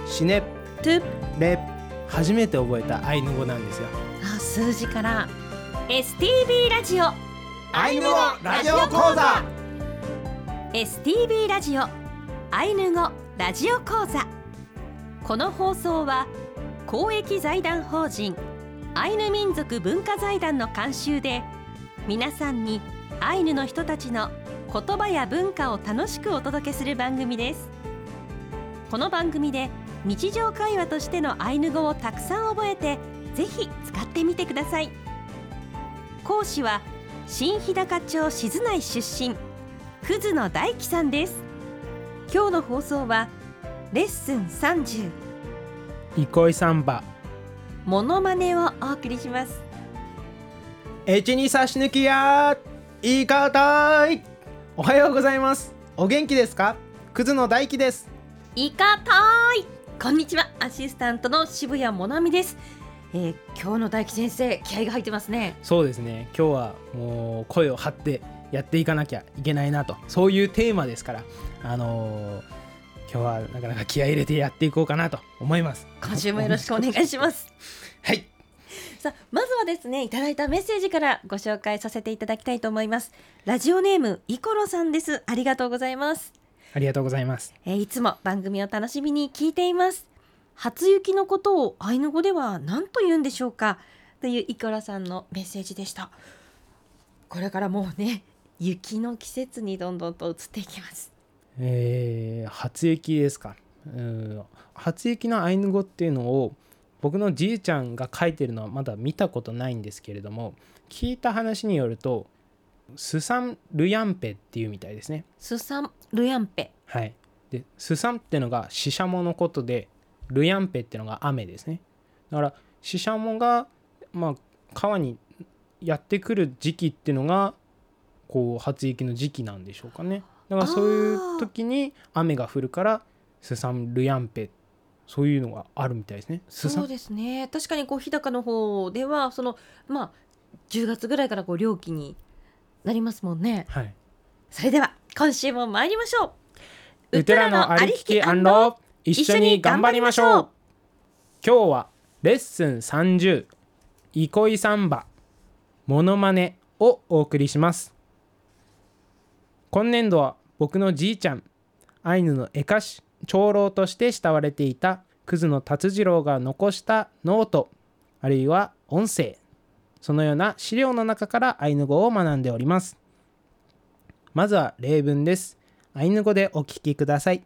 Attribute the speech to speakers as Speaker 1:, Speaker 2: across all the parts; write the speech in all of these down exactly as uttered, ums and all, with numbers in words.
Speaker 1: シネ
Speaker 2: トゥ
Speaker 1: レ初めて覚えたアイヌ語なんですよ。
Speaker 2: あ数字から エスティービー ラジオ
Speaker 1: アイヌ語ラジオ講座
Speaker 2: エスティービー ラジオアイヌ語ラジオ講座。この放送は公益財団法人アイヌ民族文化財団の監修で、皆さんにアイヌの人たちの言葉や文化を楽しくお届けする番組です。この番組で日常会話としてのアイヌ語をたくさん覚えて、ぜひ使ってみてください。講師は新日高町静内出身葛野大樹さんです。今日の放送はレッスンさんじゅう、
Speaker 1: 憩いサンバ
Speaker 2: モノマネをお送りします。
Speaker 1: エチに差し抜きや言い方い。おはようございます。お元気ですか？葛野大樹です。
Speaker 2: いかたい。こんにちは、アシスタントの渋谷もなみです。えー、今日の大樹先生、気合が入ってますね。
Speaker 1: そうですね、今日はもう声を張ってやっていかなきゃいけないなと、そういうテーマですから、あのー、今日はなかなか気合い入れてやっていこうかなと思います。
Speaker 2: 今週もよろしくお願いします
Speaker 1: はい。
Speaker 2: さあ、まずはですね、いただいたメッセージからご紹介させていただきたいと思います。ラジオネームイコロさんです。ありがとうございます。
Speaker 1: ありがとうございます。
Speaker 2: えー、いつも番組を楽しみに聞いています。初雪のことをアイヌ語では何と言うんでしょうか、というイコロさんのメッセージでした。これからもうね、雪の季節にどんどんと移っていきます。
Speaker 1: えー、初雪ですか。うーん、初雪のアイヌ語っていうのを僕のじいちゃんが書いてるのはまだ見たことないんですけれども、聞いた話によるとスサンルヤンペっていうみたいですね。
Speaker 2: スサンルヤンペ、
Speaker 1: はい。でスサンってのがシシャモのことで、ルヤンペってのが雨ですね。だからシシャモが、まあ、川にやってくる時期っていうのがこう初雪の時期なんでしょうかね。だからそういう時に雨が降るからスサンルヤンペ、そういうのがあるみたいですね。
Speaker 2: そうですね、確かにこう日高の方ではその、まあ、じゅうがつぐらいからこう漁期になりますもんね。
Speaker 1: はい。
Speaker 2: それでは今週も参りましょう。
Speaker 1: ウテラのありきき一緒に頑張りましょう。今日はレッスンさんじゅう、憩いサンバモノマネをお送りします。今年度は僕のじいちゃん、アイヌの絵歌師長老として慕われていた葛野達次郎が残したノート、あるいは音声、そのような資料の中からアイヌ語を学んでおります。まずは例文です。アイヌ語でお聞きください。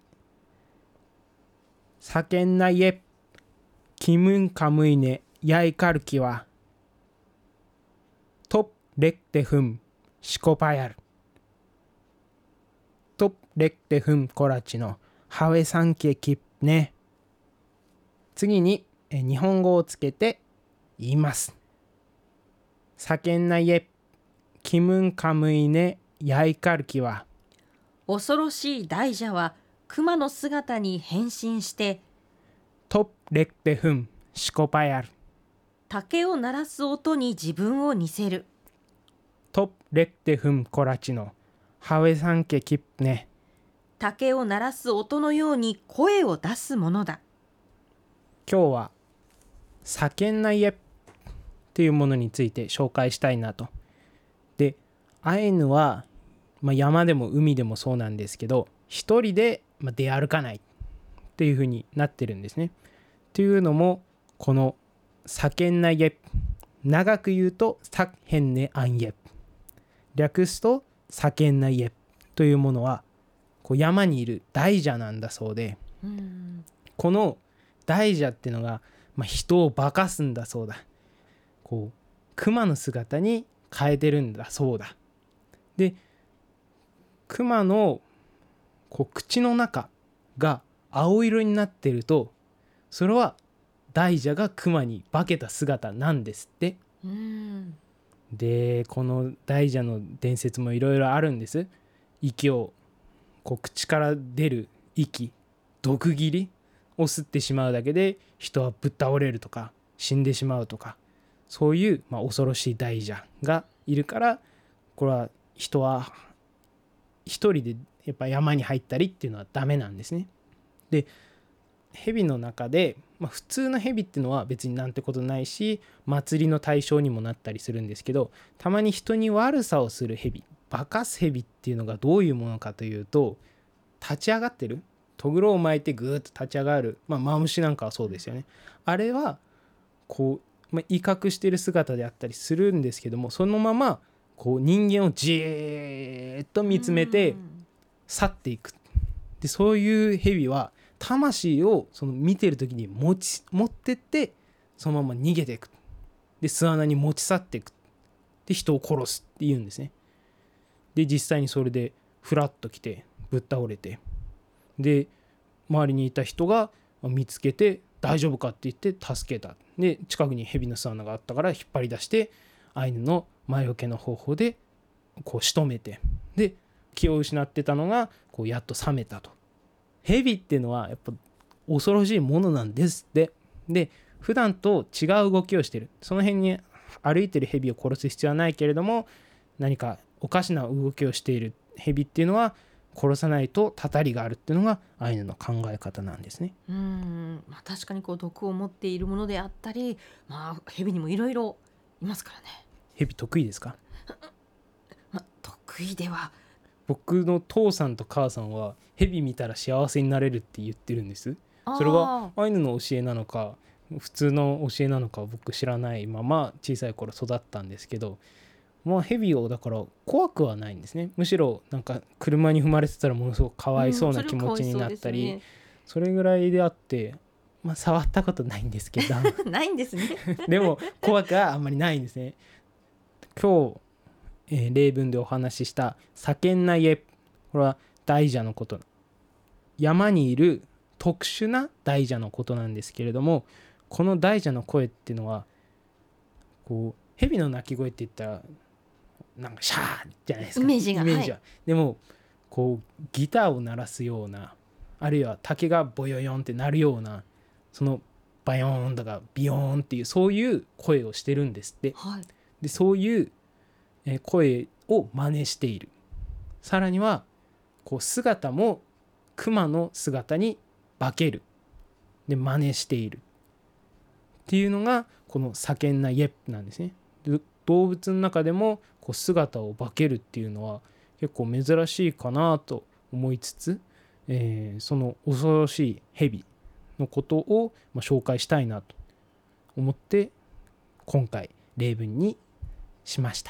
Speaker 1: サケンナイエキムンカムイネヤイカルキはトップレクテフンシコパヤルトップレクテフンコラチのハウェサンケキプね。次にえ日本語をつけて言います。サケンナイエキムンカムイネヤイカルキは、
Speaker 2: 恐ろしい大蛇は熊の姿に変身して
Speaker 1: トップレクテフンシコパヤル
Speaker 2: 竹を鳴らす音に自分を似せる。
Speaker 1: トップレクテフンコラチのハウェサンケキプね。
Speaker 2: 竹を鳴らす音のように声を出すものだ。
Speaker 1: 今日はサケンナイエっていうものについて紹介したいなと。で、アイヌは、まあ、山でも海でもそうなんですけど、一人で出歩かないっていう風になってるんですね。っていうのも、このサケンナイエ、長く言うとサッヘンネアンイエ、略すとサケンナイエというものはこう山にいる大蛇なんだそうで、
Speaker 2: うん、
Speaker 1: この大蛇っていうのが、まあ、人を化かすんだそうだ。こう熊の姿に変えてるんだそうだ。で、熊のこう口の中が青色になってると、それは大蛇が熊に化けた姿なんですって。
Speaker 2: うん、
Speaker 1: で、この大蛇の伝説もいろいろあるんです。息をこう口から出る息、毒斬りを吸ってしまうだけで人はぶっ倒れるとか死んでしまうとか、そういう、まあ、恐ろしい大蛇がいるから、これは人は一人でやっぱ山に入ったりっていうのはダメなんですね。で、 蛇の中で、まあ、普通の蛇っていうのは別になんてことないし祭りの対象にもなったりするんですけど、たまに人に悪さをする蛇、化かす蛇っていうのがどういうものかというと、立ち上がってる、とぐろを巻いてぐーっと立ち上がる、まあ、マムシなんかはそうですよね。あれはこう、まあ、威嚇してる姿であったりするんですけども、そのままこう人間をじーっと見つめて去っていく。でそういう蛇は魂をその見てる時に持ち持ってってそのまま逃げていく。で巣穴に持ち去っていく。で人を殺すっていうんですね。で実際にそれでフラッと来てぶっ倒れて、で周りにいた人が見つけて大丈夫かって言って助けた。で近くに蛇の巣穴があったから引っ張り出してアイヌの魔除けの方法でこう仕留めて、で気を失ってたのがこうやっと覚めたと。蛇っていうのはやっぱ恐ろしいものなんですって。で普段と違う動きをしてる、その辺に歩いてる蛇を殺す必要はないけれども、何かおかしな動きをしている蛇っていうのは殺さないとたたりがあるっていうのがアイヌの考え方なんですね。
Speaker 2: うーん、まあ、確かにこう毒を持っているものであったり、まあ、蛇にもいろいろいますからね。
Speaker 1: 蛇得意ですか？
Speaker 2: まあ、得意では。
Speaker 1: 僕の父さんと母さんは蛇見たら幸せになれるって言ってるんです。それがアイヌの教えなのか普通の教えなのか僕知らないまま小さい頃育ったんですけど、まあ蛇をだから怖くはないんですね。むしろなんか車に踏まれてたらものすごくかわいそうな気持ちになったり、うん そ, ね、それぐらいであって、まあ、触ったことないんですけど
Speaker 2: ないんですね
Speaker 1: でも怖くはあんまりないんですね。今日えー、例文でお話ししたサケンナイエ、これは大蛇のこと、山にいる特殊な大蛇のことなんですけれども、この大蛇の声っていうのはこう蛇の鳴き声って言ったらなんかシャーじゃないですか、
Speaker 2: イメージが、
Speaker 1: イメージは、
Speaker 2: はい、
Speaker 1: でもこうギターを鳴らすような、あるいは竹がボヨヨンって鳴るような、そのバヨーンとかビヨーンっていうそういう声をしてるんですって、
Speaker 2: はい、
Speaker 1: でそういう声を真似している。さらにはこう姿も熊の姿に化ける、で真似しているっていうのがこのサケンナイエプなんですね。で動物の中でもこう姿を化けるっていうのは結構珍しいかなと思いつつ、えー、その恐ろしい蛇のことをまあ紹介したいなと思って今回例文にしました。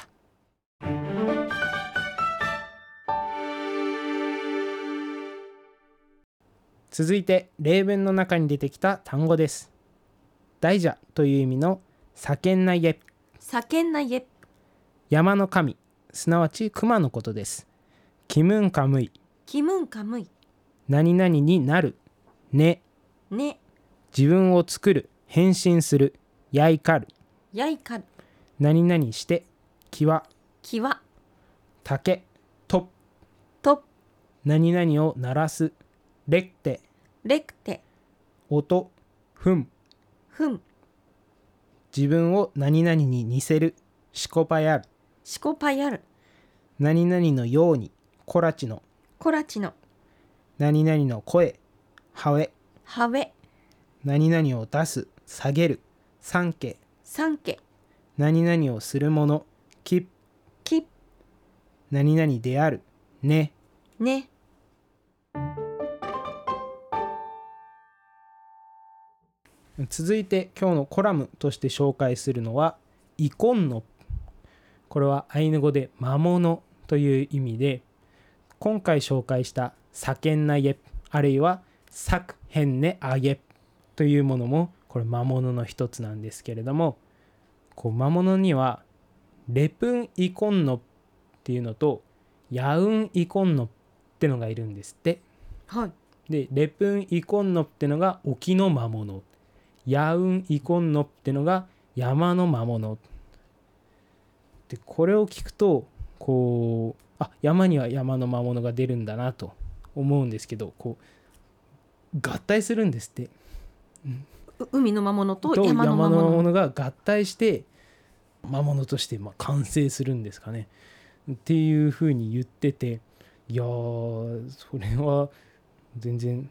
Speaker 1: 続いて例文の中に出てきた単語です。大蛇という意味のサケンナイエ、
Speaker 2: サケンナイエ、
Speaker 1: 山の神、すなわち熊のことです。キムンカムイ、
Speaker 2: キムンカムイ、
Speaker 1: 何々になる、ね、
Speaker 2: ね、
Speaker 1: 自分を作る、変身する、やいかる、
Speaker 2: やいかる、
Speaker 1: 何々して、きわ、
Speaker 2: きわ、
Speaker 1: 竹、と、
Speaker 2: と、
Speaker 1: 何々を鳴らす、レクテ、
Speaker 2: レクテ、
Speaker 1: 音、ふん、
Speaker 2: ふん、
Speaker 1: 自分を何々に似せる、シコパヤル、
Speaker 2: シコパヤル、
Speaker 1: 何々のように、コラチの、
Speaker 2: コラチの、
Speaker 1: 何々の声、ハウェ、
Speaker 2: ハウェ、
Speaker 1: 何々を出す、下げる、サンケ、
Speaker 2: サンケ、
Speaker 1: 何々をするもの、キッ、
Speaker 2: キッ、
Speaker 1: 何々である、ね、
Speaker 2: ね。
Speaker 1: 続いて今日のコラムとして紹介するのはイコンノ、これはアイヌ語で魔物という意味で、今回紹介したサケンナイエ、あるいはサクヘンネアゲというものもこれ魔物の一つなんですけれども、こう魔物にはレプンイコンノっていうのとヤウンイコンノってのがいるんですって。
Speaker 2: はい。
Speaker 1: でレプンイコンノってのが沖の魔物、ヤウンイコンノってのが山の魔物で、これを聞くとこうあ山には山の魔物が出るんだなと思うんですけど、こう合体するんですって。
Speaker 2: 海の魔物と
Speaker 1: と
Speaker 2: 山の魔物、
Speaker 1: 山の魔物が合体して魔物としてまあ完成するんですかねっていう風に言ってて、いやーそれは全然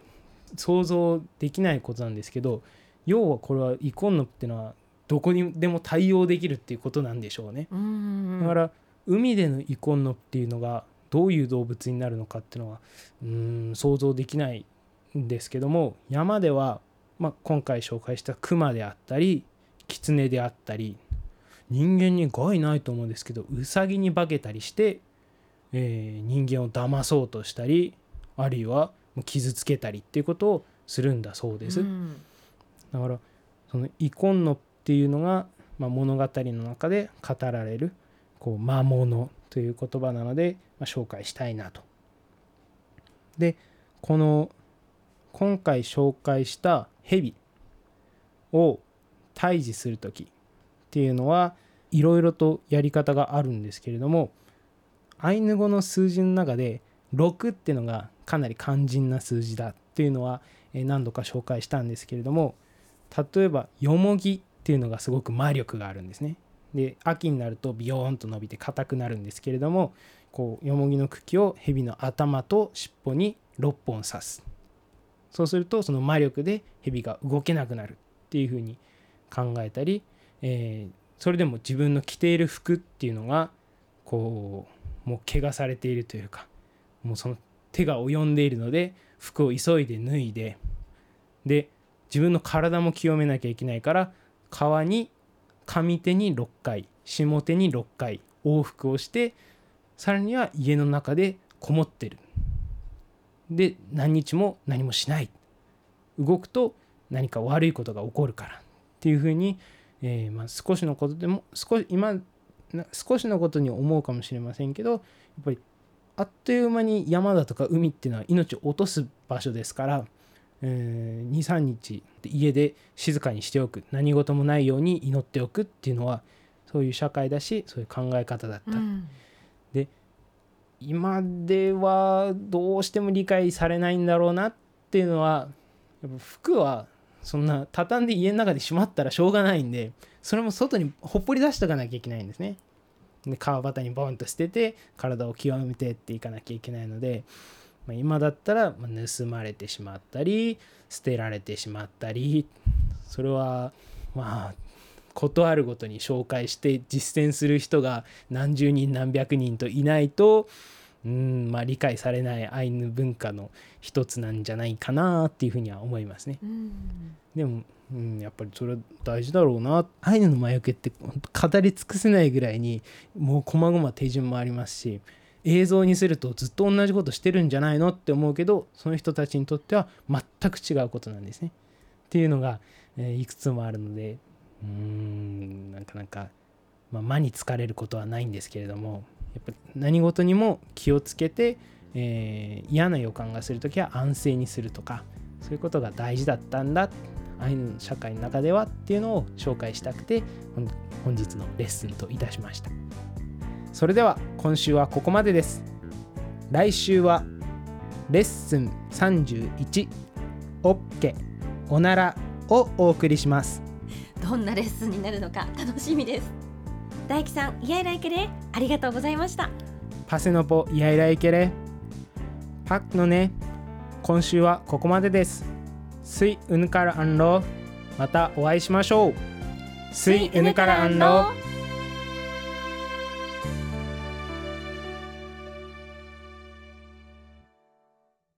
Speaker 1: 想像できないことなんですけど、要はこれはイコンノっていうのはどこにでも対応できるっていうことなんでしょうね。
Speaker 2: うん
Speaker 1: だから海でのイコンノっていうのがどういう動物になるのかっていうのはうーん想像できないんですけども、山では、まあ、今回紹介したクマであったりキツネであったり、人間に害ないと思うんですけどウサギに化けたりして、えー、人間を騙そうとしたり、あるいは傷つけたりっていうことをするんだそうです。
Speaker 2: うん
Speaker 1: だからそのイコンノっていうのが、まあ、物語の中で語られるこう魔物という言葉なので、まあ、紹介したいなと。でこの今回紹介したヘビを退治する時っていうのはいろいろとやり方があるんですけれども、アイヌ語の数字の中でろくっていうのがかなり肝心な数字だっていうのは何度か紹介したんですけれども、例えばヨモギっていうのがすごく魔力があるんですね。で秋になるとビヨーンと伸びて硬くなるんですけれども、こうヨモギの茎を蛇の頭と尻尾にろっぽん刺す。そうするとその魔力で蛇が動けなくなるっていうふうに考えたり、えー、それでも自分の着ている服っていうのがこうもう怪我されているというか、もうその手が及んでいるので服を急いで脱いで、で自分の体も清めなきゃいけないから川に上手にろっかい下手にろっかい往復をして、さらには家の中でこもってる。で何日も何もしない。動くと何か悪いことが起こるからっていうふうに、えーまあ、少しのことでも少し今少しのことに思うかもしれませんけど、やっぱりあっという間に山だとか海っていうのは命を落とす場所ですから、えー、にさんにち家で静かにしておく、何事もないように祈っておくっていうのはそういう社会だし、そういう考え方だった、うん、で今ではどうしても理解されないんだろうなっていうのは、やっぱ服はそんな畳んで家の中でしまったらしょうがないんで、それも外にほっぽり出しておかなきゃいけないんですね。で川端にボンと捨てて体を清めてっていかなきゃいけないので、まあ、今だったら盗まれてしまったり捨てられてしまったり、それはまあことあるごとに紹介して実践する人が何十人何百人といないと、うん、まあ理解されないアイヌ文化の一つなんじゃないかなっていうふうには思いますね。うん、でも、うん、やっぱりそれは大事だろうな。アイヌの魔除けって語り尽くせないぐらいにもう細々手順もありますし、映像にするとずっと同じことしてるんじゃないのって思うけど、その人たちにとっては全く違うことなんですねっていうのが、えー、いくつもあるので、うーんなかなか、まあ、魔に疲れることはないんですけれども、やっぱり何事にも気をつけて、えー、嫌な予感がするときは安静にするとか、そういうことが大事だったんだアイヌ社会の中ではっていうのを紹介したくて本日のレッスンといたしました。それでは今週はここまでです。来週はレッスンさんじゅういちオッケおならをお送りします。
Speaker 2: どんなレッスンになるのか楽しみです。大樹さん、イヤイライケレありがとうございました。
Speaker 1: パセノポイヤイライケレパックのね、今週はここまでです。スイウヌカラアンロー、またお会いしましょう。スイウヌカラアンロー。